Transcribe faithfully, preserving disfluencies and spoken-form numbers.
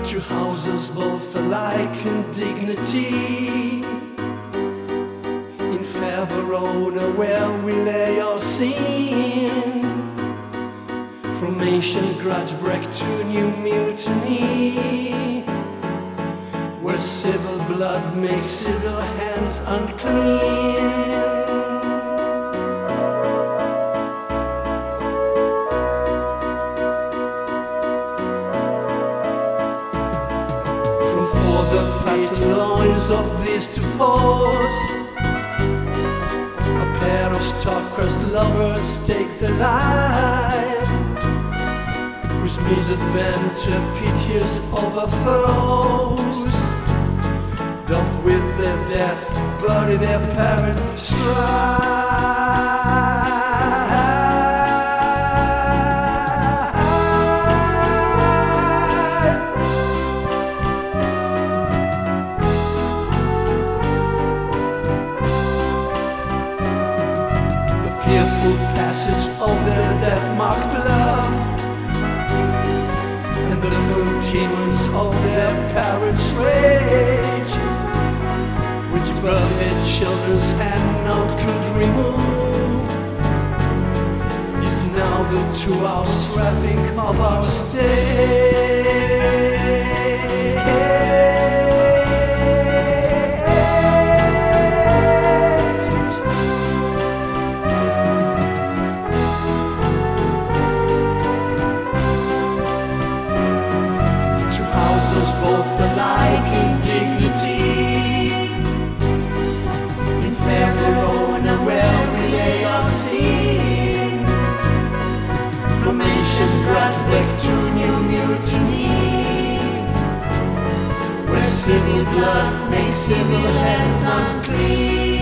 Two houses both alike in dignity, in fair Verona where we lay our scene. From ancient grudge break to new mutiny, where civil blood makes civil hands unclean. The fatal loins of these two foes, a pair of star-crossed lovers take the life, whose misadventure piteous overthrows, doth with their death bury their parents' strife. Fearful passage of their death-marked love, and the continuance of their parents' rage, which birth their children's hand not could remove, is now the two-hour traffic of our state. Both alike in dignity, in fair Verona where we lay our scene. From ancient grudge break to new mutiny, where civil blood makes civil hands unclean.